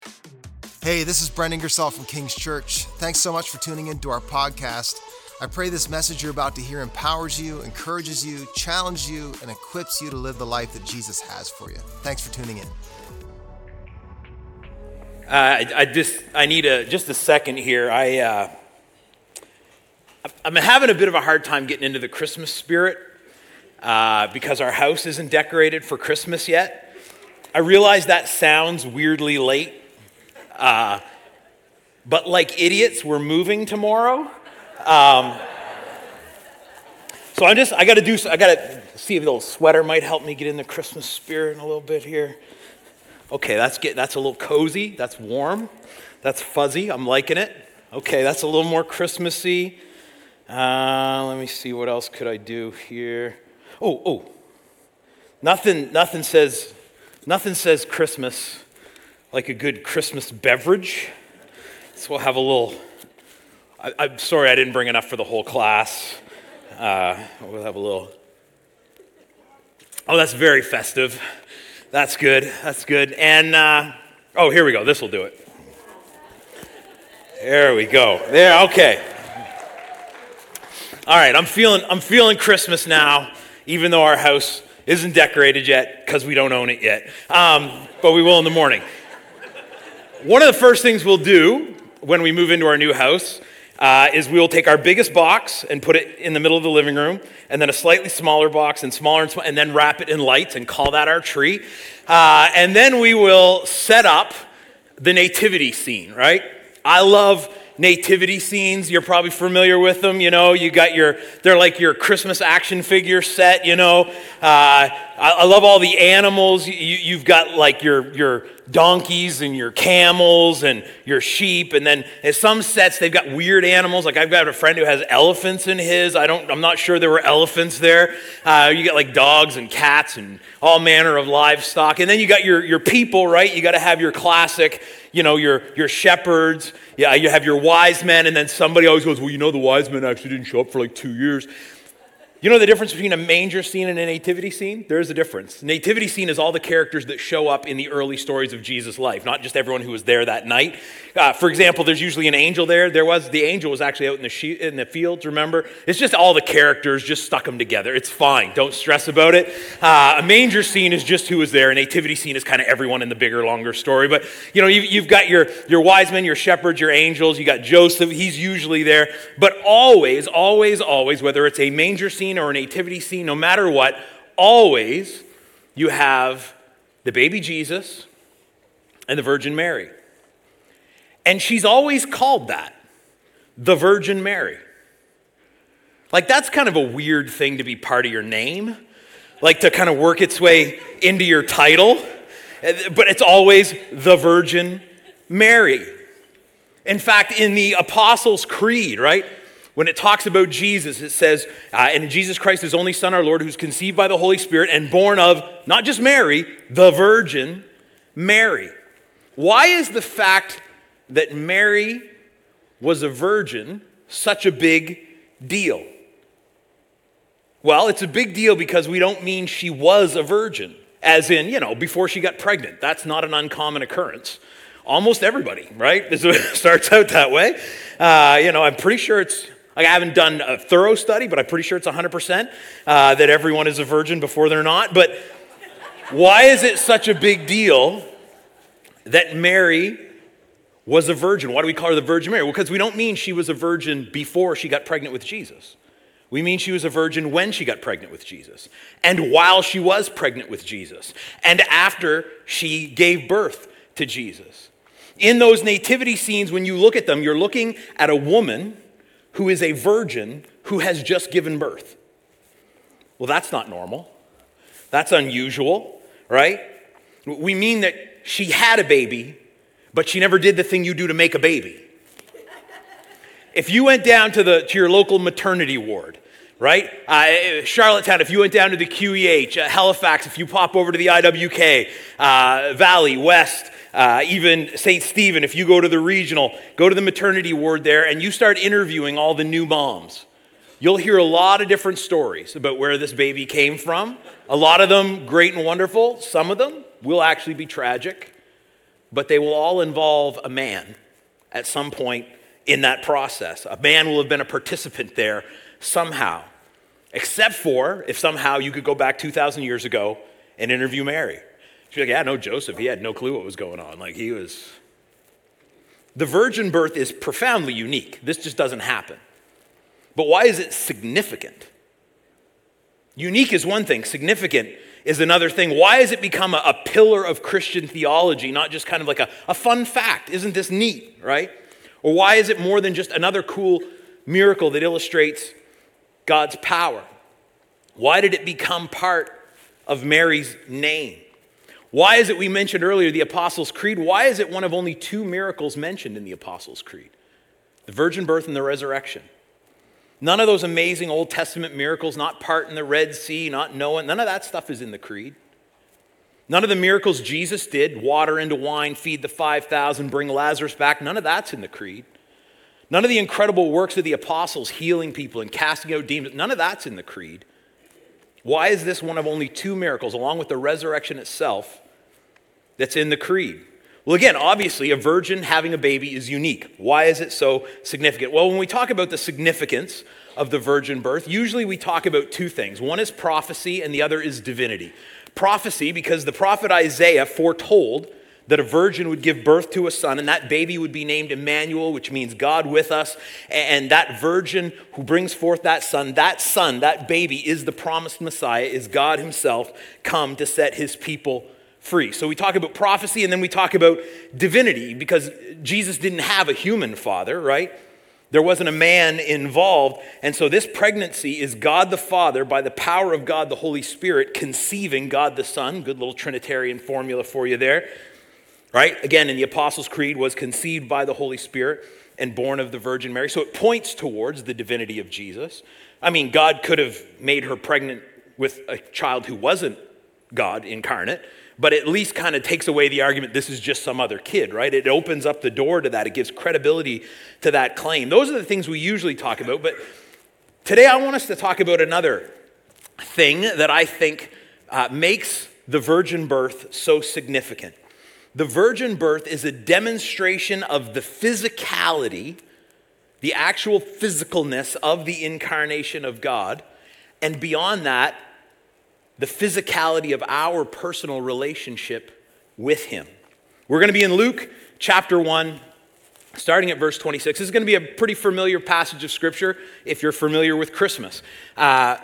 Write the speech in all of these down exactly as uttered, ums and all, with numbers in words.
Hey, this is Brent Ingersoll from King's Church. Thanks so much for tuning into our podcast. I pray this message you're about to hear empowers you, encourages you, challenges you, and equips you to live the life that Jesus has for you. Thanks for tuning in. Uh, I, I just I need a just a second here. I uh, I'm having a bit of a hard time getting into the Christmas spirit uh, because our house isn't decorated for Christmas yet. I realize that sounds weirdly late, uh, but like idiots, we're moving tomorrow. Um, so I'm just I got to do I got to see if a little sweater might help me get in the Christmas spirit in a little bit here. Okay, that's get that's a little cozy, that's warm, that's fuzzy, I'm liking it. Okay, that's a little more Christmassy. Uh, let me see, what else could I do here? Oh, oh, nothing, nothing says, nothing says Christmas like a good Christmas beverage. So we'll have a little, I, I'm sorry I didn't bring enough for the whole class. Uh, we'll have a little, oh, that's very festive. That's good, that's good. And, uh, oh, here we go, this will do it. There we go, there, okay. All right, I'm feeling, I'm feeling Christmas now, even though our house isn't decorated yet, because we don't own it yet. Um, but we will in the morning. One of the first things we'll do when we move into our new house Uh, is we will take our biggest box and put it in the middle of the living room, and then a slightly smaller box and smaller and smaller, and then wrap it in lights and call that our tree. Uh, and then we will set up the nativity scene, right? I love nativity scenes. You're probably familiar with them. You know, you got your, they're like your Christmas action figure set, you know. Uh, I, I love all the animals. You, you've got like your, your donkeys and your camels and your sheep. And then in some sets, they've got weird animals. Like I've got a friend who has elephants in his. I don't, I'm not sure there were elephants there. Uh, you got like dogs and cats and all manner of livestock. And then you got your, your people, right? You got to have your classic, you know, your, your shepherds. Yeah, you have your wise men, and then somebody always goes, well, you know, the wise men actually didn't show up for like two years. You know the difference between a manger scene and a nativity scene? There is a difference. Nativity scene is all the characters that show up in the early stories of Jesus' life, not just everyone who was there that night. Uh, for example, there's usually an angel there. There was the angel was actually out in the she- in the fields. Remember, it's just all the characters. Just stuck them together. It's fine. Don't stress about it. Uh, a manger scene is just who was there. A nativity scene is kind of everyone in the bigger, longer story. But you know, you've, you've got your your wise men, your shepherds, your angels. You got Joseph. He's usually there. But always, always, always, whether it's a manger scene or a nativity scene, no matter what, always you have the baby Jesus and the Virgin Mary. And she's always called that, the Virgin Mary. Like that's kind of a weird thing to be part of your name, like to kind of work its way into your title, but it's always the Virgin Mary. In fact, in the Apostles' Creed, right, when it talks about Jesus, it says, uh, and Jesus Christ, his only Son, our Lord, who's conceived by the Holy Spirit and born of, not just Mary, the Virgin Mary. Why is the fact that Mary was a virgin such a big deal? Well, it's a big deal because we don't mean she was a virgin, as in, you know, before she got pregnant. That's not an uncommon occurrence. Almost everybody, right? It starts out that way. Uh, you know, I'm pretty sure it's, like I haven't done a thorough study, but I'm pretty sure it's one hundred percent uh, that everyone is a virgin before they're not. But why is it such a big deal that Mary was a virgin? Why do we call her the Virgin Mary? Well, because we don't mean she was a virgin before she got pregnant with Jesus. We mean she was a virgin when she got pregnant with Jesus, and while she was pregnant with Jesus, and after she gave birth to Jesus. In those nativity scenes, when you look at them, you're looking at a woman who is a virgin who has just given birth. Well, that's not normal. That's unusual, right? We mean that she had a baby, but she never did the thing you do to make a baby. If you went down to the to your local maternity ward, right? Uh, Charlottetown, if you went down to the Q E H, uh, Halifax, if you pop over to the I W K, uh, Valley, West, uh, even Saint Stephen, if you go to the regional, go to the maternity ward there and you start interviewing all the new moms. You'll hear a lot of different stories about where this baby came from. A lot of them great and wonderful. Some of them will actually be tragic. but they will all involve a man at some point in that process. A man will have been a participant there somehow, except for if somehow you could go back two thousand years ago and interview Mary. She'd be like, yeah, no, Joseph, he had no clue what was going on. Like he was... The virgin birth is profoundly unique. This just doesn't happen. But why is it significant? Unique is one thing, significant is another thing. Why has it become a, a pillar of Christian theology, not just kind of like a, a fun fact? Isn't this neat, right? Or why is it more than just another cool miracle that illustrates God's power? Why did it become part of Mary's name? Why is it, we mentioned earlier, the Apostles' Creed? Why is it one of only two miracles mentioned in the Apostles' Creed? The virgin birth and the resurrection. None of those amazing Old Testament miracles, not parting the Red Sea, not Noah, none of that stuff is in the Creed. None of the miracles Jesus did, water into wine, feed the five thousand, bring Lazarus back, none of that's in the Creed. None of the incredible works of the apostles, healing people and casting out demons, none of that's in the Creed. Why is this one of only two miracles, along with the resurrection itself, that's in the Creed? Well, again, obviously, a virgin having a baby is unique. Why is it so significant? Well, when we talk about the significance of the virgin birth, usually we talk about two things. One is prophecy and the other is divinity. Prophecy, because the prophet Isaiah foretold that a virgin would give birth to a son, and that baby would be named Emmanuel, which means God with us. And that virgin who brings forth that son, that son, that baby is the promised Messiah, is God himself come to set his people free. So we talk about prophecy and then we talk about divinity, because Jesus didn't have a human father, right? There wasn't a man involved. And so this pregnancy is God the Father, by the power of God the Holy Spirit, conceiving God the Son. Good little Trinitarian formula for you there, right? Again, in the Apostles' Creed, was conceived by the Holy Spirit and born of the Virgin Mary. So it points towards the divinity of Jesus. I mean, God could have made her pregnant with a child who wasn't God incarnate, but at least kind of takes away the argument this is just some other kid, right? It opens up the door to that. It gives credibility to that claim. Those are the things we usually talk about, but today I want us to talk about another thing that I think uh, makes the virgin birth so significant. The virgin birth is a demonstration of the physicality, the actual physicalness of the incarnation of God, and beyond that, the physicality of our personal relationship with him. We're going to be in Luke chapter one, starting at verse twenty-six. This is going to be a pretty familiar passage of Scripture if you're familiar with Christmas. Uh,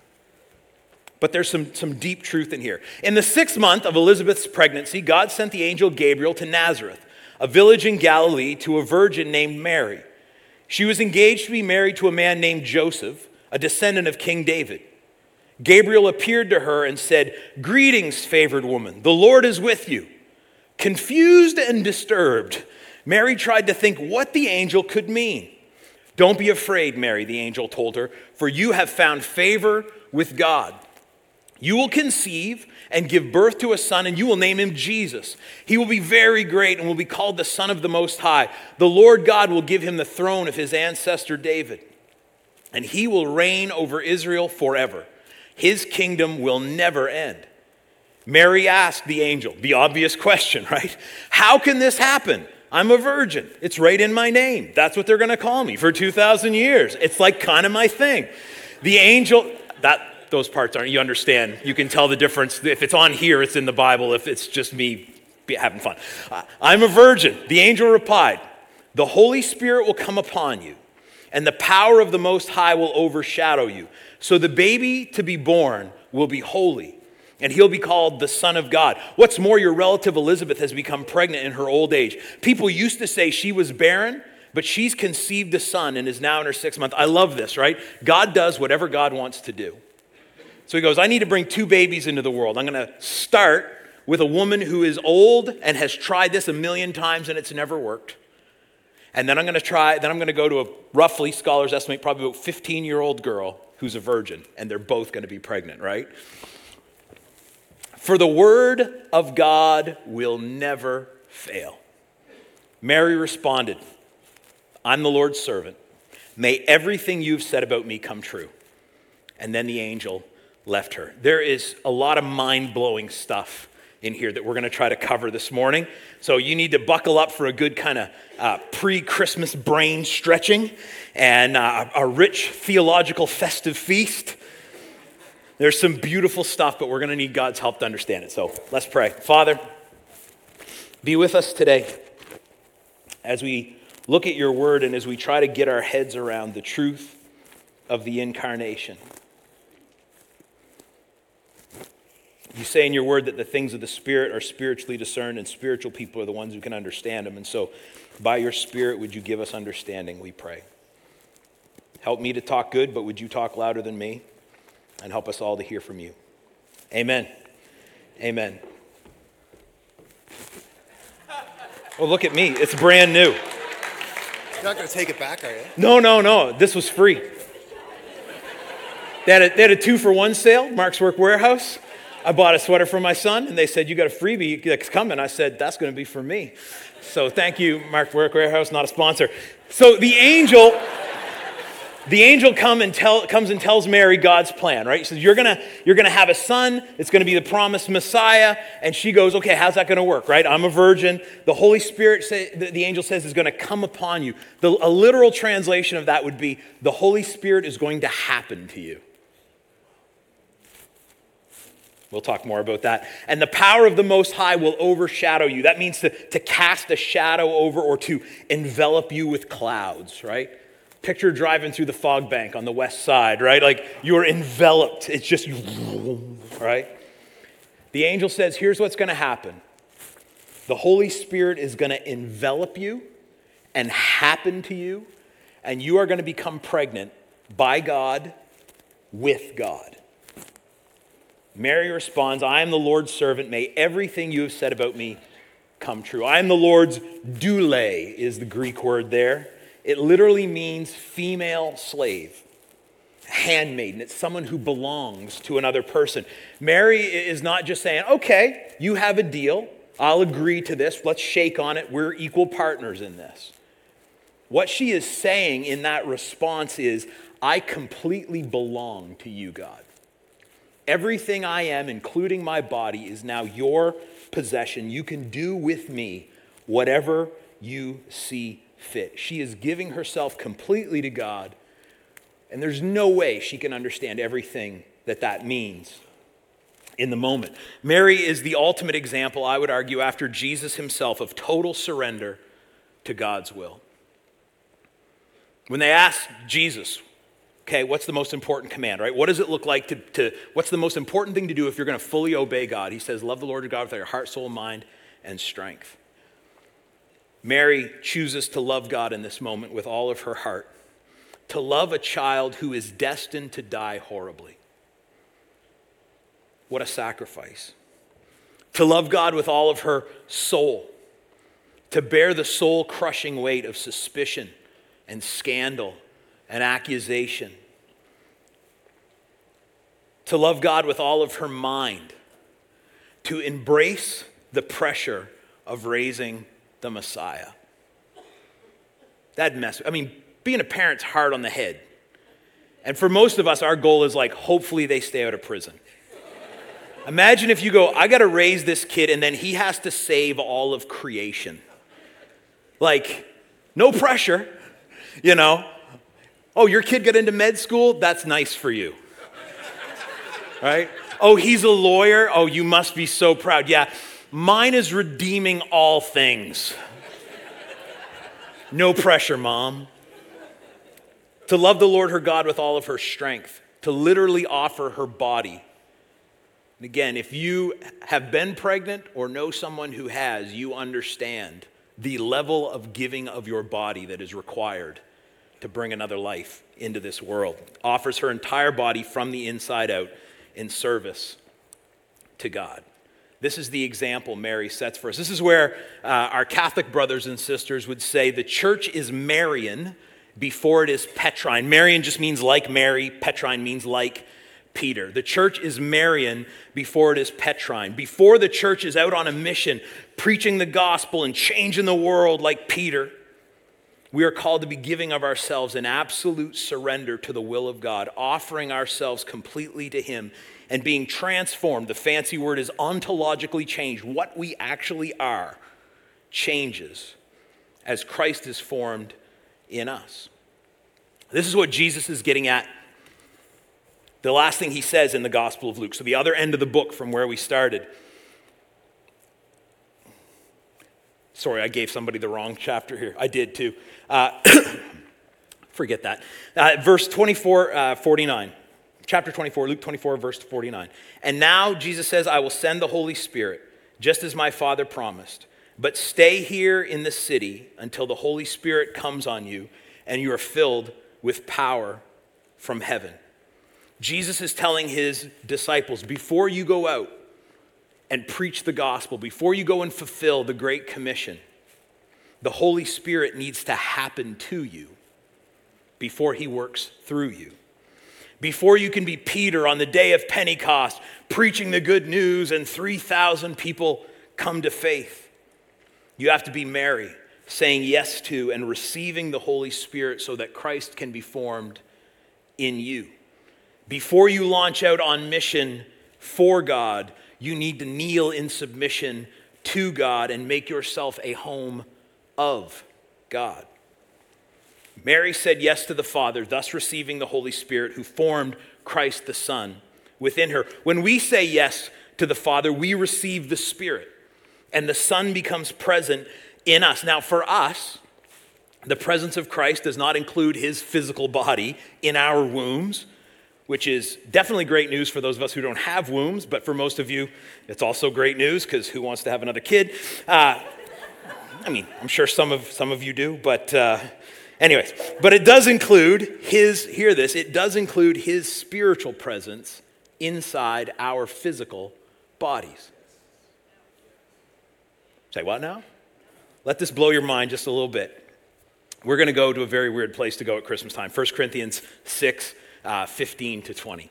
but there's some, some deep truth in here. In the sixth month of Elizabeth's pregnancy, God sent the angel Gabriel to Nazareth, a village in Galilee, to a virgin named Mary. She was engaged to be married to a man named Joseph, a descendant of King David. Gabriel appeared to her and said, "Greetings, favored woman, the Lord is with you." Confused and disturbed, Mary tried to think what the angel could mean. "Don't be afraid, Mary," the angel told her, "for you have found favor with God. You will conceive and give birth to a son, and you will name him Jesus. He will be very great and will be called the Son of the Most High. The Lord God will give him the throne of his ancestor David, and he will reign over Israel forever. His kingdom will never end." Mary asked the angel, the obvious question, right? "How can this happen? I'm a virgin. It's right in my name. That's what they're going to call me for two thousand years. It's like kind of my thing." The angel, that those parts aren't, you understand. You can tell the difference. If it's on here, it's in the Bible. If it's just me having fun. Uh, "I'm a virgin." The angel replied, "The Holy Spirit will come upon you, and the power of the Most High will overshadow you. So the baby to be born will be holy, and he'll be called the Son of God. What's more, your relative Elizabeth has become pregnant in her old age. People used to say she was barren, but she's conceived a son and is now in her sixth month." I love this, right? God does whatever God wants to do. So he goes, I need to bring two babies into the world. I'm going to start with a woman who is old and has tried this a million times and it's never worked. And then I'm going to try, then I'm going to go to a, roughly, scholars estimate, probably about fifteen-year-old girl who's a virgin, and they're both going to be pregnant, right? "For the word of God will never fail." Mary responded, "I'm the Lord's servant. May everything you've said about me come true." And then the angel left her. There is a lot of mind-blowing stuff in here that we're going to try to cover this morning. So you need to buckle up for a good kind of uh, pre-Christmas brain stretching and uh, a rich theological festive feast. There's some beautiful stuff, but we're going to need God's help to understand it. So let's pray. Father, be with us today as we look at your word and as we try to get our heads around the truth of the incarnation. You say in your word that the things of the Spirit are spiritually discerned, and spiritual people are the ones who can understand them. And so by your Spirit, would you give us understanding, we pray. Help me to talk good, but would you talk louder than me? And help us all to hear from you. Amen. Amen. Oh, look at me. It's brand new. You're not going to take it back, are you? No, no, no. This was free. They had a, they had a two-for-one sale, Mark's Work Warehouse. I bought a sweater for my son, and they said, you got a freebie that's coming. I said, that's going to be for me. So thank you, Mark's Work Warehouse, not a sponsor. So the angel... The angel come and tell, comes and tells Mary God's plan, right? He says, you're going you're gonna have a son. It's going to be the promised Messiah. And she goes, okay, how's that going to work, right? I'm a virgin. The Holy Spirit, say, the, the angel says, is going to come upon you. The, a literal translation of that would be, the Holy Spirit is going to happen to you. We'll talk more about that. And the power of the Most High will overshadow you. That means to, to cast a shadow over or to envelop you with clouds, right? Picture driving through the fog bank on the west side, right? Like you're enveloped. It's just, right? The angel says, here's what's going to happen. The Holy Spirit is going to envelop you and happen to you, and you are going to become pregnant by God with God. Mary responds, I am the Lord's servant. May everything you have said about me come true. I am the Lord's doule is the Greek word there. It literally means female slave, handmaiden. It's someone who belongs to another person. Mary is not just saying, okay, you have a deal. I'll agree to this. Let's shake on it. We're equal partners in this. What she is saying in that response is, I completely belong to you, God. Everything I am, including my body, is now your possession. You can do with me whatever you see fit. She is giving herself completely to God, and there's no way she can understand everything that that means in the moment. Mary is the ultimate example, I would argue, after Jesus himself, of total surrender to God's will. When they asked Jesus, okay, what's the most important command, right? What does it look like to, to what's the most important thing to do if you're going to fully obey God? He says, love the Lord your God with your heart, soul, mind, and strength. Mary chooses to love God in this moment with all of her heart, to love a child who is destined to die horribly. What a sacrifice. To love God with all of her soul, to bear the soul-crushing weight of suspicion and scandal and accusation. To love God with all of her mind, to embrace the pressure of raising the Messiah. That mess. I mean, being a parent's hard on the head. And for most of us, our goal is like, hopefully they stay out of prison. Imagine if you go, I got to raise this kid, and then he has to save all of creation. Like, no pressure, you know. Oh, your kid got into med school? That's nice for you. Right? Oh, he's a lawyer? Oh, you must be so proud. Yeah. Mine is redeeming all things. No pressure, Mom. To love the Lord her God with all of her strength. To literally offer her body. And again, if you have been pregnant or know someone who has, you understand the level of giving of your body that is required to bring another life into this world. Offers her entire body from the inside out in service to God. This is the example Mary sets for us. This is where uh, our Catholic brothers and sisters would say the church is Marian before it is Petrine. Marian just means like Mary. Petrine means like Peter. The church is Marian before it is Petrine. Before the church is out on a mission, preaching the gospel and changing the world like Peter, we are called to be giving of ourselves in absolute surrender to the will of God, offering ourselves completely to Him and being transformed. The fancy word is ontologically changed. What we actually are changes as Christ is formed in us. This is what Jesus is getting at. The last thing he says in the Gospel of Luke. So the other end of the book from where we started. Sorry, I gave somebody the wrong chapter here. I did too. Uh, forget that. Uh, verse twenty-four, uh, forty-nine. Chapter twenty-four, Luke twenty-four, verse forty-nine. And now Jesus says, I will send the Holy Spirit, just as my Father promised. But stay here in the city until the Holy Spirit comes on you and you are filled with power from heaven. Jesus is telling his disciples, before you go out and preach the gospel, before you go and fulfill the Great Commission, the Holy Spirit needs to happen to you before he works through you. Before you can be Peter on the day of Pentecost, preaching the good news and three thousand people come to faith, you have to be Mary, saying yes to and receiving the Holy Spirit so that Christ can be formed in you. Before you launch out on mission for God, you need to kneel in submission to God and make yourself a home of God. Mary said yes to the Father, thus receiving the Holy Spirit who formed Christ the Son within her. When we say yes to the Father, we receive the Spirit, and the Son becomes present in us. Now, for us, the presence of Christ does not include his physical body in our wombs, which is definitely great news for those of us who don't have wombs, but for most of you, it's also great news because who wants to have another kid? Uh, I mean, I'm sure some of some of you do, but uh, anyways, but it does include his, hear this, it does include his spiritual presence inside our physical bodies. Say what now? Let this blow your mind just a little bit. We're going to go to a very weird place to go at Christmas time. First Corinthians six, uh, fifteen to twenty.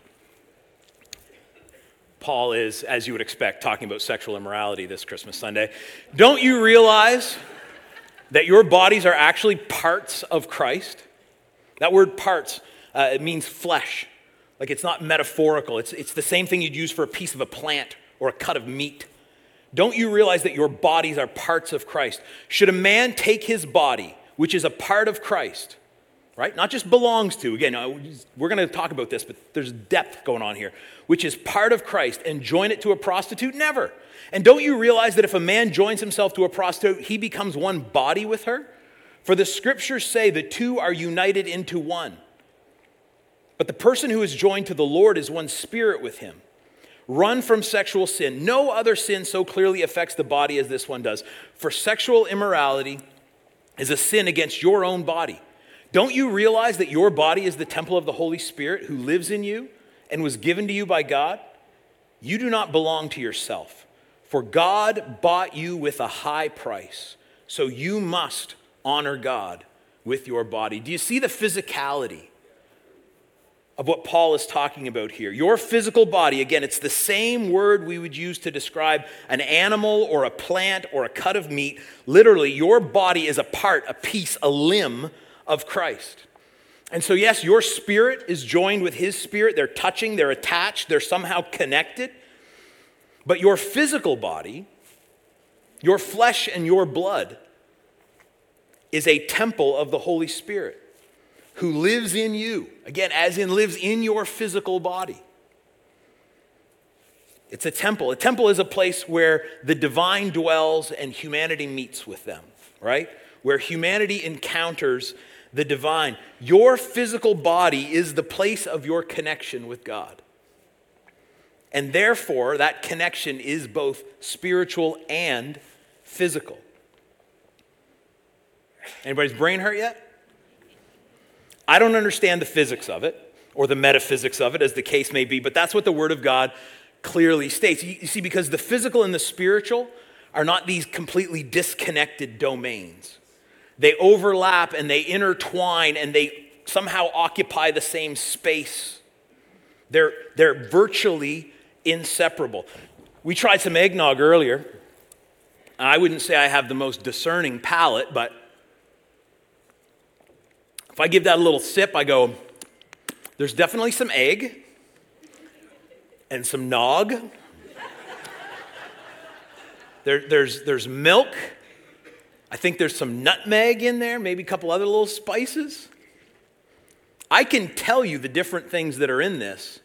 Paul is, as you would expect, talking about sexual immorality this Christmas Sunday. Don't you realize that your bodies are actually parts of Christ? That word parts, uh, it means flesh. Like it's not metaphorical. It's, it's the same thing you'd use for a piece of a plant or a cut of meat. Don't you realize that your bodies are parts of Christ? Should a man take his body, which is a part of Christ, right? Not just belongs to. Again, we're going to talk about this, but there's depth going on here. Which is part of Christ, and join it to a prostitute? Never. And don't you realize that if a man joins himself to a prostitute, he becomes one body with her? For the scriptures say the two are united into one. But the person who is joined to the Lord is one spirit with him. Run from sexual sin. No other sin so clearly affects the body as this one does. For sexual immorality is a sin against your own body. Don't you realize that your body is the temple of the Holy Spirit who lives in you and was given to you by God? You do not belong to yourself, for God bought you with a high price. So you must honor God with your body. Do you see the physicality of what Paul is talking about here? Your physical body, again, it's the same word we would use to describe an animal or a plant or a cut of meat. Literally, your body is a part, a piece, a limb of Christ. And so, yes, your spirit is joined with his spirit. They're touching, they're attached, they're somehow connected. But your physical body, your flesh and your blood, is a temple of the Holy Spirit who lives in you. Again, as in lives in your physical body. It's a temple. A temple is a place where the divine dwells and humanity meets with them, right? Where humanity encounters the divine. Your physical body is the place of your connection with God. And therefore, that connection is both spiritual and physical. Anybody's brain hurt yet? I don't understand the physics of it, or the metaphysics of it, as the case may be, but that's what the Word of God clearly states. You see, because the physical and the spiritual are not these completely disconnected domains. They overlap and they intertwine and they somehow occupy the same space. They're, they're virtually inseparable. We tried some eggnog earlier. I wouldn't say I have the most discerning palate, but if I give that a little sip, I go, there's definitely some egg, and some nog. There, there's, there's milk. I think there's some nutmeg in there, maybe a couple other little spices. I can tell you the different things that are in this,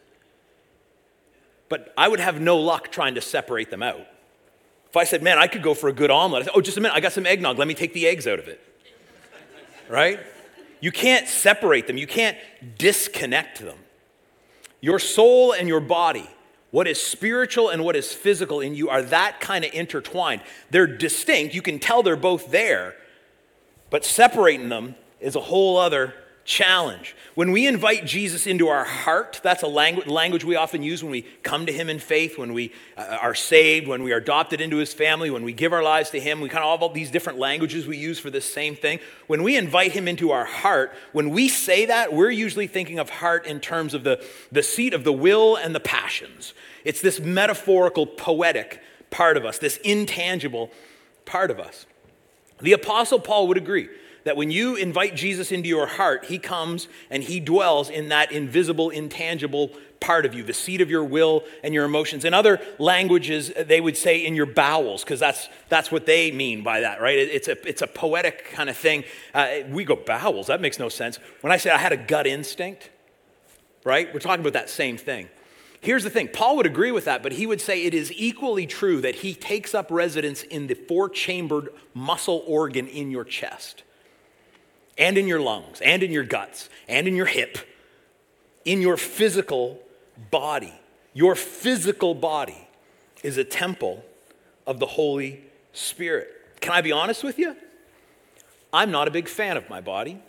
but I would have no luck trying to separate them out. If I said, man, I could go for a good omelet, I said, oh, just a minute, I got some eggnog, let me take the eggs out of it. Right? You can't separate them. You can't disconnect them. Your soul and your body, what is spiritual and what is physical in you, are that kind of intertwined. They're distinct. You can tell they're both there, but separating them is a whole other challenge. When we invite Jesus into our heart, that's a language, language we often use when we come to him in faith, when we uh, are saved, when we are adopted into his family, when we give our lives to him. We kind of have all these different languages we use for this same thing. When we invite him into our heart, when we say that, we're usually thinking of heart in terms of the, the seat of the will and the passions. It's this metaphorical, poetic part of us, this intangible part of us. The Apostle Paul would agree that when you invite Jesus into your heart, he comes and he dwells in that invisible, intangible part of you, the seat of your will and your emotions. In other languages, they would say in your bowels, because that's that's what they mean by that, right? It's a, it's a poetic kind of thing. Uh, we go, bowels, that makes no sense. When I say I had a gut instinct, right? We're talking about that same thing. Here's the thing, Paul would agree with that, but he would say it is equally true that he takes up residence in the four-chambered muscle organ in your chest, and in your lungs, and in your guts, and in your hip, in your physical body. Your physical body is a temple of the Holy Spirit. Can I be honest with you? I'm not a big fan of my body.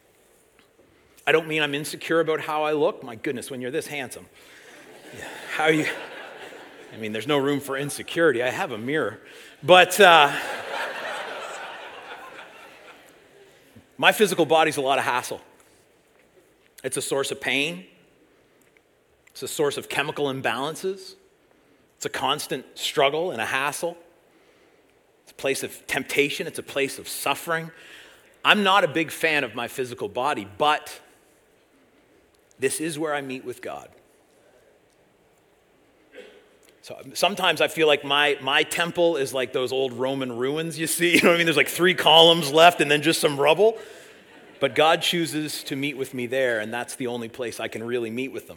I don't mean I'm insecure about how I look. My goodness, when you're this handsome. How are you? I mean, there's no room for insecurity. I have a mirror. But uh, my physical body's a lot of hassle. It's a source of pain. It's a source of chemical imbalances. It's a constant struggle and a hassle. It's a place of temptation. It's a place of suffering. I'm not a big fan of my physical body, but this is where I meet with God. So sometimes I feel like my, my temple is like those old Roman ruins you see. You know what I mean? There's like three columns left and then just some rubble. But God chooses to meet with me there, and that's the only place I can really meet with him.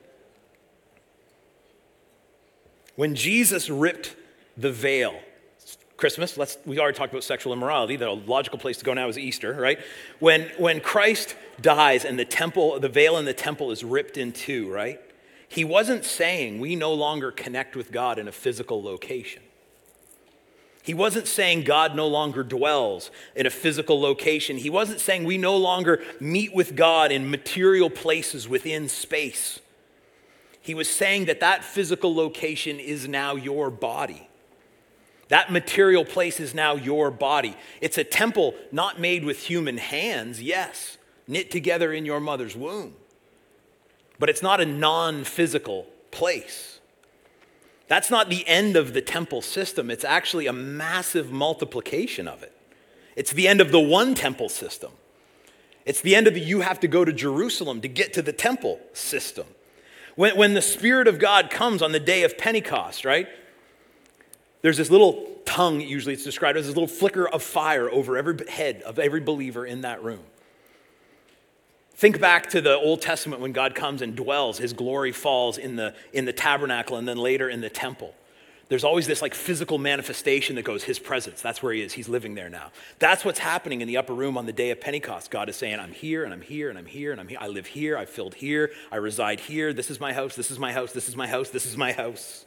When Jesus ripped the veil, Christmas, let's, we already talked about sexual immorality. The logical place to go now is Easter, right? When, when Christ dies and the temple, the veil in the temple is ripped in two, right? He wasn't saying we no longer connect with God in a physical location. He wasn't saying God no longer dwells in a physical location. He wasn't saying we no longer meet with God in material places within space. He was saying that that physical location is now your body. That material place is now your body. It's a temple not made with human hands, yes, knit together in your mother's womb. But it's not a non-physical place. That's not the end of the temple system. It's actually a massive multiplication of it. It's the end of the one temple system. It's the end of the you have to go to Jerusalem to get to the temple system. When, when the Spirit of God comes on the day of Pentecost, right? There's this little tongue, usually it's described as this little flicker of fire over every head of every believer in that room. Think back to the Old Testament when God comes and dwells, his glory falls in the, in the tabernacle and then later in the temple. There's always this like physical manifestation that goes, his presence, that's where he is, he's living there now. That's what's happening in the upper room on the day of Pentecost. God is saying, I'm here and I'm here and I'm here and I'm here. I live here, I filled here, I reside here. This is my house, this is my house, this is my house, this is my house.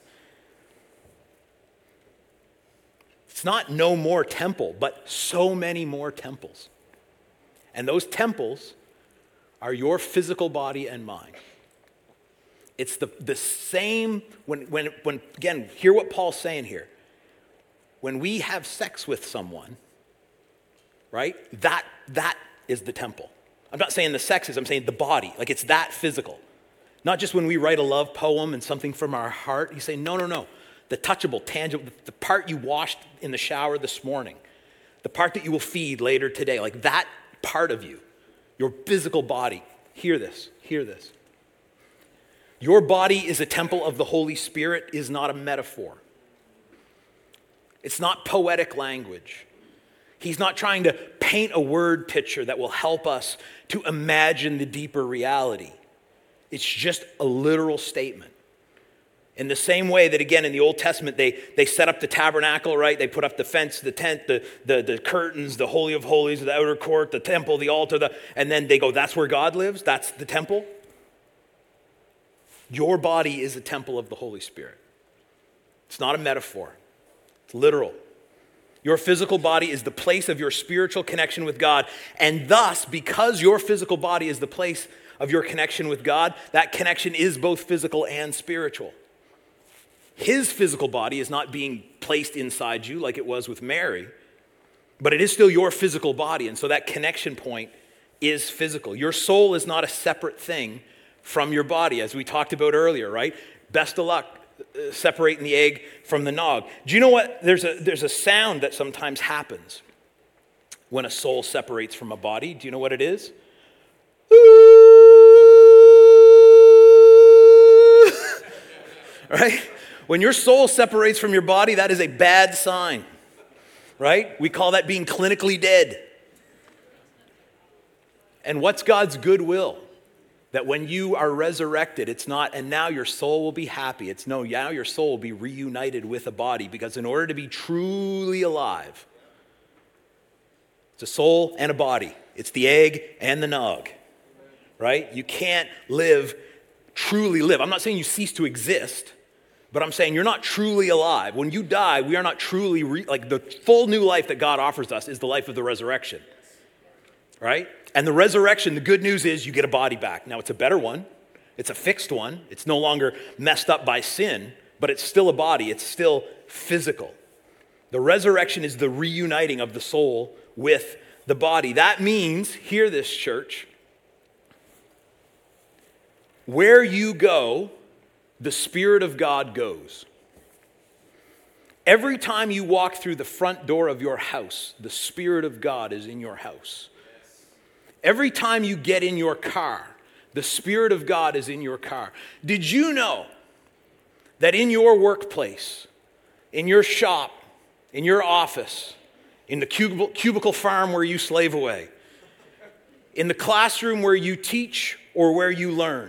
It's not no more temple, but so many more temples. And those temples are your physical body and mind. It's the, the same, when, when, when, again, hear what Paul's saying here. When we have sex with someone, right, that, that is the temple. I'm not saying the sex is, I'm saying the body, like it's that physical. Not just when we write a love poem and something from our heart. You say, no, no, no. The touchable, tangible, the part you washed in the shower this morning, the part that you will feed later today, like that part of you. Your physical body. Hear this, hear this. Your body is a temple of the Holy Spirit is not a metaphor. It's not poetic language. He's not trying to paint a word picture that will help us to imagine the deeper reality. It's just a literal statement. In the same way that, again, in the Old Testament, they, they set up the tabernacle, right? They put up the fence, the tent, the, the, the curtains, the Holy of Holies, the outer court, the temple, the altar, the, and then they go, that's where God lives? That's the temple? Your body is a temple of the Holy Spirit. It's not a metaphor. It's literal. Your physical body is the place of your spiritual connection with God. And thus, because your physical body is the place of your connection with God, that connection is both physical and spiritual. His physical body is not being placed inside you like it was with Mary, but it is still your physical body. And so that connection point is physical. Your soul is not a separate thing from your body, as we talked about earlier, right? Best of luck uh, separating the egg from the nog. Do you know what? There's a, there's a sound that sometimes happens when a soul separates from a body. Do you know what it is? Right? When your soul separates from your body, that is a bad sign, right? We call that being clinically dead. And what's God's goodwill? That when you are resurrected, it's not, and now your soul will be happy. It's no, now your soul will be reunited with a body, because in order to be truly alive, it's a soul and a body. It's the egg and the nog, right? You can't live, truly live. I'm not saying you cease to exist. But I'm saying you're not truly alive. When you die, we are not truly, re- like the full new life that God offers us is the life of the resurrection, right? And the resurrection, the good news is you get a body back. Now, it's a better one. It's a fixed one. It's no longer messed up by sin, but it's still a body. It's still physical. The resurrection is the reuniting of the soul with the body. That means, hear this, church, where you go, the Spirit of God goes. Every time you walk through the front door of your house, the Spirit of God is in your house. Every time you get in your car, the Spirit of God is in your car. Did you know that in your workplace, in your shop, in your office, in the cubicle, cubicle farm where you slave away, in the classroom where you teach or where you learn,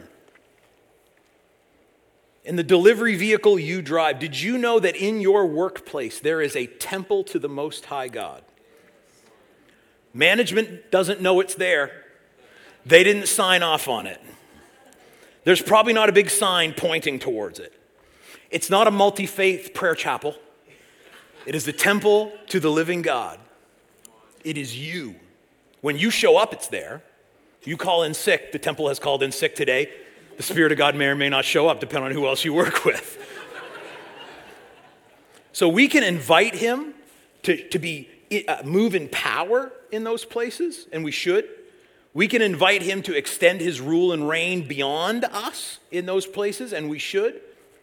in the delivery vehicle you drive, did you know that in your workplace there is a temple to the Most High God? Management doesn't know it's there. They didn't sign off on it. There's probably not a big sign pointing towards it. It's not a multi-faith prayer chapel. It is the temple to the living God. It is you. When you show up, it's there. You call in sick. The temple has called in sick today. The Spirit of God may or may not show up, depending on who else you work with. So we can invite him to, to be uh, move in power in those places, and we should. We can invite him to extend his rule and reign beyond us in those places, and we should.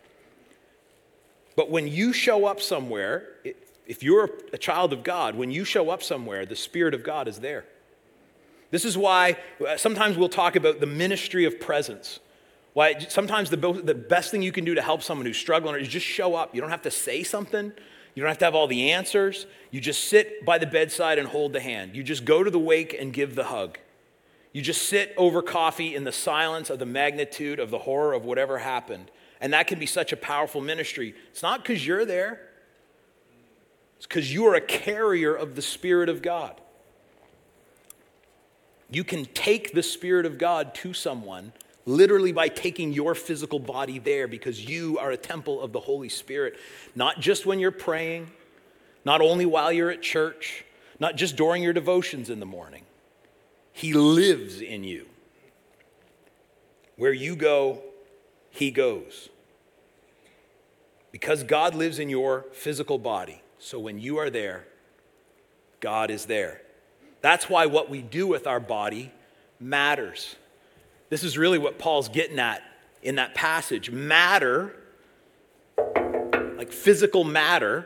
But when you show up somewhere, if you're a child of God, when you show up somewhere, the Spirit of God is there. This is why sometimes we'll talk about the ministry of presence. Why sometimes the, the best thing you can do to help someone who's struggling is just show up. You don't have to say something. You don't have to have all the answers. You just sit by the bedside and hold the hand. You just go to the wake and give the hug. You just sit over coffee in the silence of the magnitude of the horror of whatever happened. And that can be such a powerful ministry. It's not because you're there. It's because you are a carrier of the Spirit of God. You can take the Spirit of God to someone literally by taking your physical body there, because you are a temple of the Holy Spirit. Not just when you're praying, not only while you're at church, not just during your devotions in the morning. He lives in you. Where you go, he goes. Because God lives in your physical body, so when you are there, God is there. That's why what we do with our body matters. This is really what Paul's getting at in that passage. Matter, like physical matter,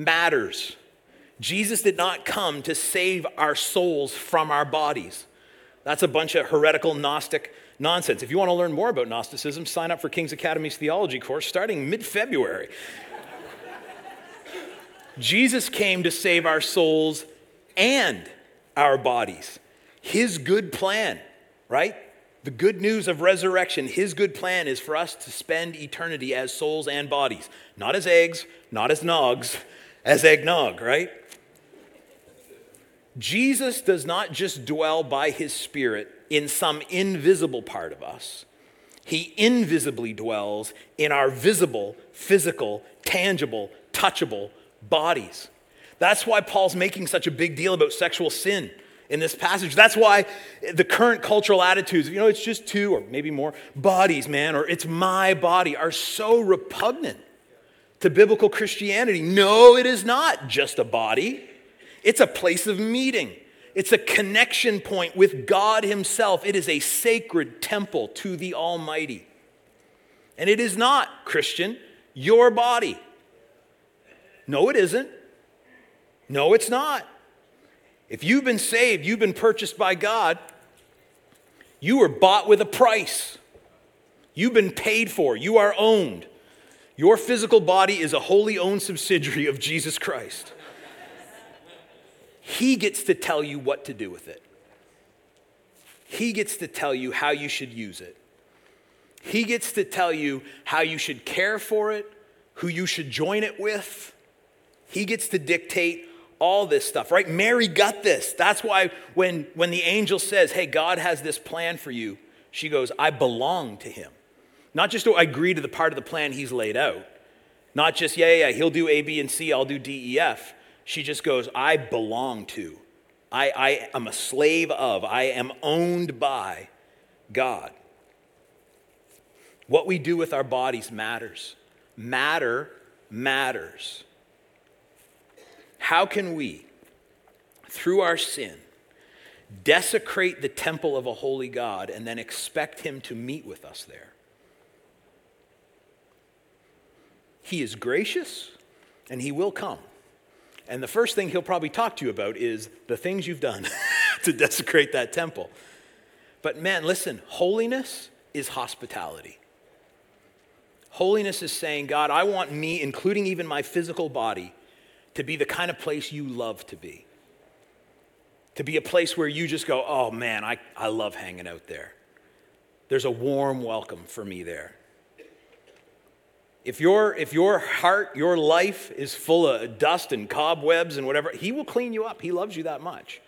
matters. Jesus did not come to save our souls from our bodies. That's a bunch of heretical Gnostic nonsense. If you want to learn more about Gnosticism, sign up for King's Academy's theology course starting mid-February. Jesus came to save our souls and our bodies. His good plan, right? The good news of resurrection, his good plan is for us to spend eternity as souls and bodies. Not as eggs, not as nogs, as eggnog, right? Jesus does not just dwell by his Spirit in some invisible part of us. He invisibly dwells in our visible, physical, tangible, touchable bodies. That's why Paul's making such a big deal about sexual sin in this passage. That's why the current cultural attitudes, you know, it's just two or maybe more bodies, man, or it's my body, are so repugnant to biblical Christianity. No, it is not just a body. It's a place of meeting. It's a connection point with God himself. It is a sacred temple to the Almighty. And it is not, Christian, your body. No, it isn't. No, it's not. If you've been saved, you've been purchased by God. You were bought with a price. You've been paid for. You are owned. Your physical body is a wholly owned subsidiary of Jesus Christ. He gets to tell you what to do with it. He gets to tell you how you should use it. He gets to tell you how you should care for it, who you should join it with. He gets to dictate all this stuff, right? Mary got this. That's why when, when the angel says, hey, God has this plan for you, she goes, I belong to him. Not just to agree to the part of the plan he's laid out. Not just, yeah, yeah, yeah, he'll do A, B, and C, I'll do D, E, F. She just goes, I belong to. I, I am a slave of. I am owned by God. What we do with our bodies matters. Matter matters. How can we, through our sin, desecrate the temple of a holy God and then expect him to meet with us there? He is gracious and he will come. And the first thing he'll probably talk to you about is the things you've done to desecrate that temple. But man, listen, holiness is hospitality. Holiness is saying, God, I want me, including even my physical body, to be the kind of place you love to be. To be a place where you just go, oh man, I, I love hanging out there. There's a warm welcome for me there. If your, if your heart, your life is full of dust and cobwebs and whatever, he will clean you up. He loves you that much.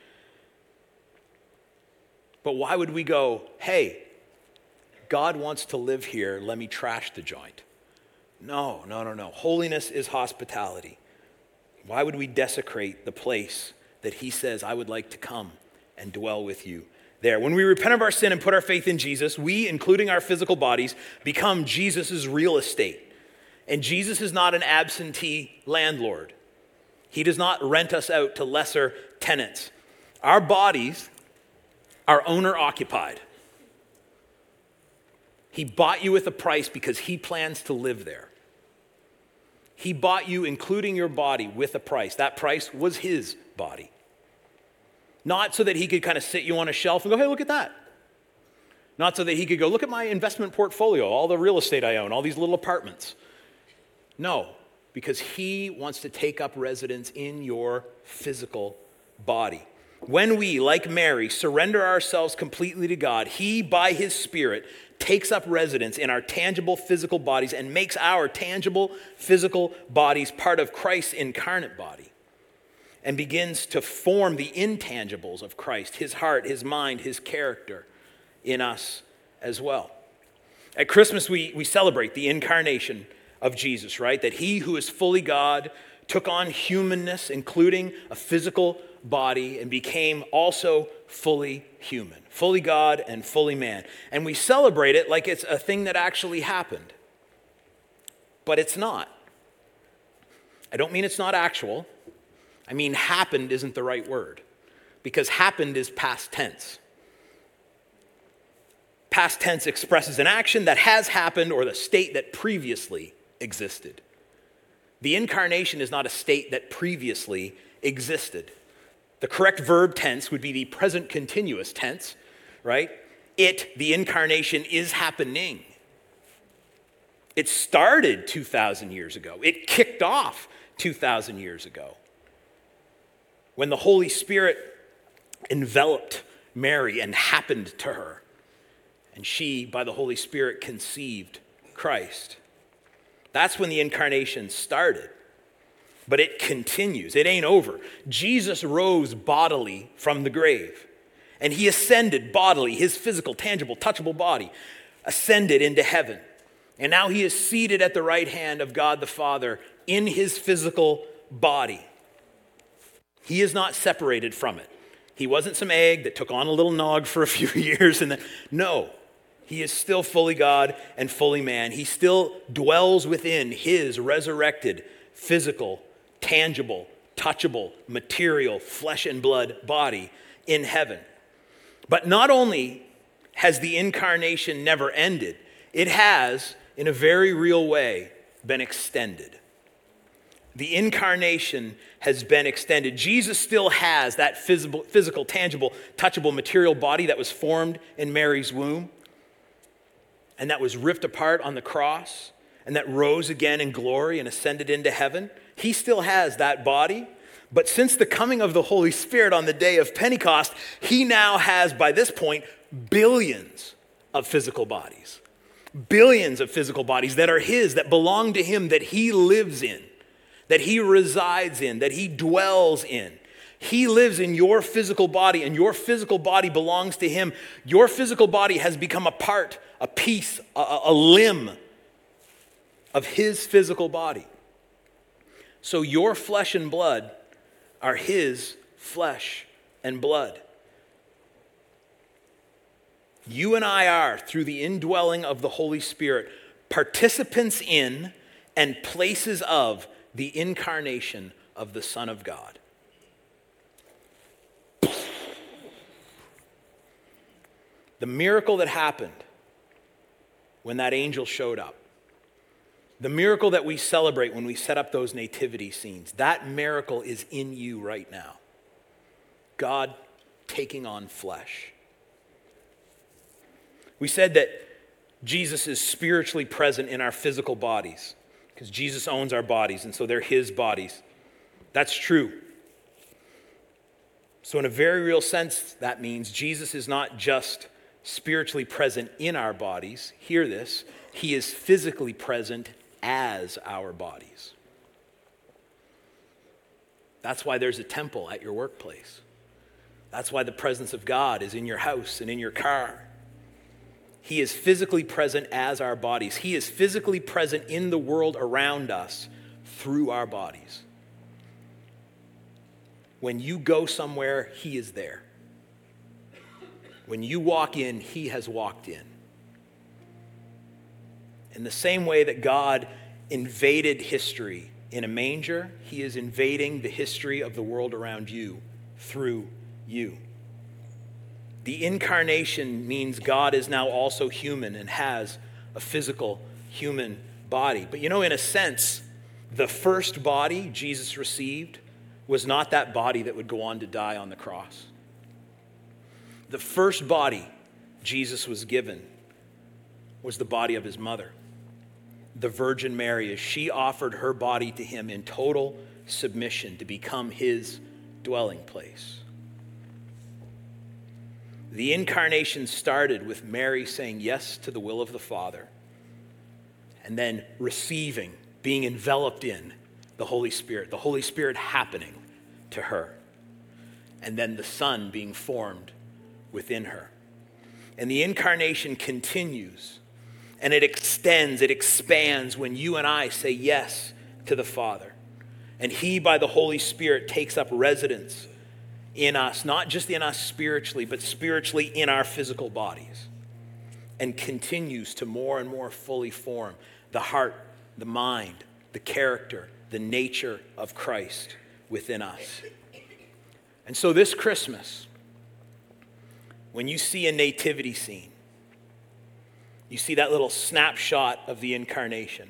But why would we go, hey, God wants to live here, let me trash the joint? No, no, no, no. Holiness is hospitality. Why would we desecrate the place that he says, I would like to come and dwell with you there? When we repent of our sin and put our faith in Jesus, we, including our physical bodies, become Jesus' real estate. And Jesus is not an absentee landlord. He does not rent us out to lesser tenants. Our bodies are owner occupied. He bought you with a price because he plans to live there. He bought you, including your body, with a price. That price was his body. Not so that he could kind of sit you on a shelf and go, hey, look at that. Not so that he could go, look at my investment portfolio, all the real estate I own, all these little apartments. No, because he wants to take up residence in your physical body. When we, like Mary, surrender ourselves completely to God, he, by his Spirit, takes up residence in our tangible physical bodies and makes our tangible physical bodies part of Christ's incarnate body and begins to form the intangibles of Christ, his heart, his mind, his character in us as well. At Christmas, we, we celebrate the incarnation of Jesus, right? That he who is fully God took on humanness, including a physical body, and became also fully human, fully God and fully man. And we celebrate it like it's a thing that actually happened. But it's not. I don't mean it's not actual. I mean happened isn't the right word, because happened is past tense. Past tense expresses an action that has happened or the state that previously existed. The incarnation is not a state that previously existed. The correct verb tense would be the present continuous tense, right? It, the incarnation, is happening. It started two thousand years ago. It kicked off two thousand years ago when the Holy Spirit enveloped Mary and happened to her. And she, by the Holy Spirit, conceived Christ. That's when the incarnation started. But it continues. It ain't over. Jesus rose bodily from the grave. And he ascended bodily, his physical, tangible, touchable body, ascended into heaven. And now he is seated at the right hand of God the Father in his physical body. He is not separated from it. He wasn't some egg that took on a little nog for a few years and then, no. He is still fully God and fully man. He still dwells within his resurrected, physical, tangible, touchable, material, flesh and blood body in heaven. But not only has the incarnation never ended, it has, in a very real way, been extended. The incarnation has been extended. Jesus still has that physical, physical, tangible, touchable, material body that was formed in Mary's womb and that was ripped apart on the cross and that rose again in glory and ascended into heaven. He still has that body. But since the coming of the Holy Spirit on the day of Pentecost, he now has, by this point, billions of physical bodies. Billions of physical bodies that are his, that belong to him, that he lives in, that he resides in, that he dwells in. He lives in your physical body, and your physical body belongs to him. Your physical body has become a part, a piece, a, a limb of his physical body. So your flesh and blood are his flesh and blood. You and I are, through the indwelling of the Holy Spirit, participants in and places of the incarnation of the Son of God. The miracle that happened when that angel showed up, the miracle that we celebrate when we set up those nativity scenes, that miracle is in you right now. God taking on flesh. We said that Jesus is spiritually present in our physical bodies because Jesus owns our bodies, and so they're his bodies. That's true. So in a very real sense, that means Jesus is not just spiritually present in our bodies. Hear this. He is physically present as our bodies. That's why there's a temple at your workplace. That's why the presence of God is in your house and in your car. He is physically present as our bodies. He is physically present in the world around us through our bodies. When you go somewhere, he is there. When you walk in, he has walked in. In the same way that God invaded history in a manger, he is invading the history of the world around you through you. The incarnation means God is now also human and has a physical human body. But you know, in a sense, the first body Jesus received was not that body that would go on to die on the cross. The first body Jesus was given was the body of his mother, the Virgin Mary, as she offered her body to him in total submission to become his dwelling place. The incarnation started with Mary saying yes to the will of the Father, and then receiving, being enveloped in the Holy Spirit, the Holy Spirit happening to her, and then the Son being formed within her. And the incarnation continues, and it extends, it expands when you and I say yes to the Father. And he, by the Holy Spirit, takes up residence in us, not just in us spiritually, but spiritually in our physical bodies, and continues to more and more fully form the heart, the mind, the character, the nature of Christ within us. And so this Christmas, when you see a nativity scene, you see that little snapshot of the incarnation.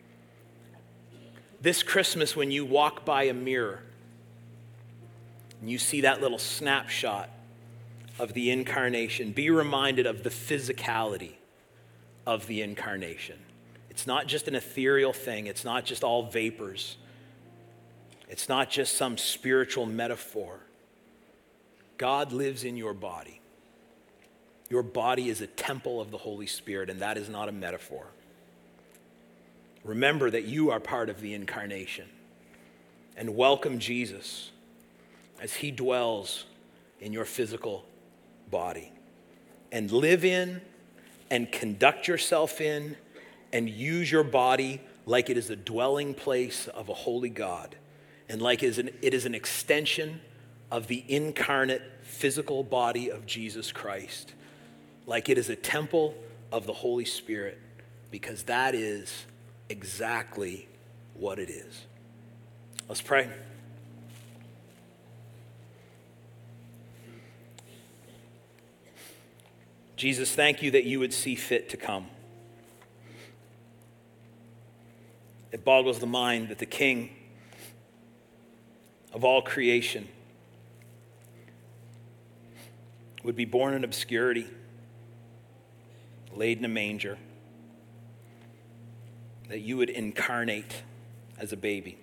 This Christmas, when you walk by a mirror and you see that little snapshot of the incarnation. Be reminded of the physicality of the incarnation. It's not just an ethereal thing. It's not just all vapors. It's not just some spiritual metaphor. God lives in your body. Your body is a temple of the Holy Spirit, and that is not a metaphor. Remember that you are part of the incarnation, and welcome Jesus as he dwells in your physical body. And live in and conduct yourself in and use your body like it is a dwelling place of a holy God, and like it is an, it is an extension of the incarnate physical body of Jesus Christ, like it is a temple of the Holy Spirit, because that is exactly what it is. Let's pray. Jesus, thank you that you would see fit to come. It boggles the mind that the King of all creation would be born in obscurity, laid in a manger, that you would incarnate as a baby.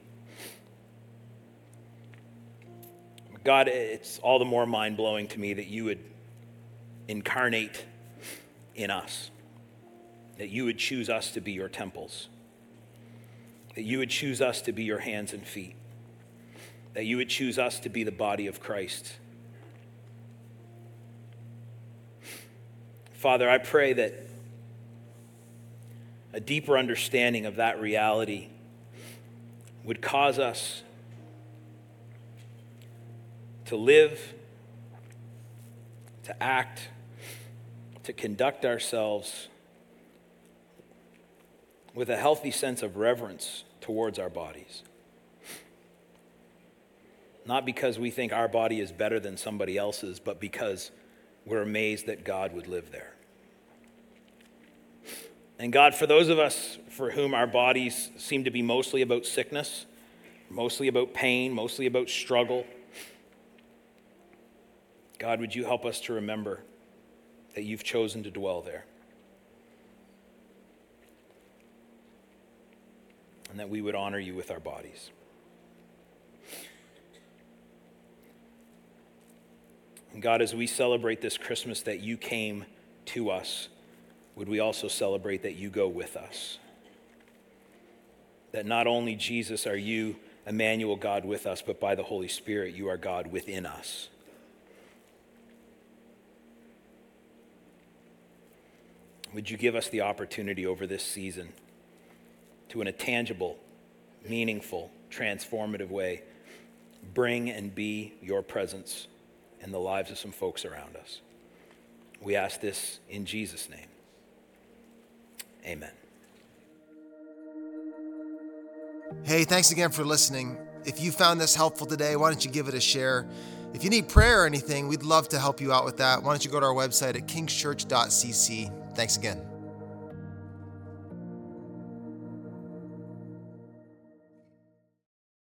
God, it's all the more mind-blowing to me that you would incarnate in us, that you would choose us to be your temples, that you would choose us to be your hands and feet, that you would choose us to be the body of Christ. Father, I pray that a deeper understanding of that reality would cause us to live, to act, to conduct ourselves with a healthy sense of reverence towards our bodies. Not because we think our body is better than somebody else's, but because we're amazed that God would live there. And God, for those of us for whom our bodies seem to be mostly about sickness, mostly about pain, mostly about struggle, God, would you help us to remember that you've chosen to dwell there, and that we would honor you with our bodies. And God, as we celebrate this Christmas that you came to us, would we also celebrate that you go with us? That not only, Jesus, are you Emmanuel, God with us, but by the Holy Spirit, you are God within us. Would you give us the opportunity over this season to, in a tangible, meaningful, transformative way, bring and be your presence in the lives of some folks around us? We ask this in Jesus' name. Amen. Hey, thanks again for listening. If you found this helpful today, why don't you give it a share? If you need prayer or anything, we'd love to help you out with that. Why don't you go to our website at kingschurch dot c c. Thanks again.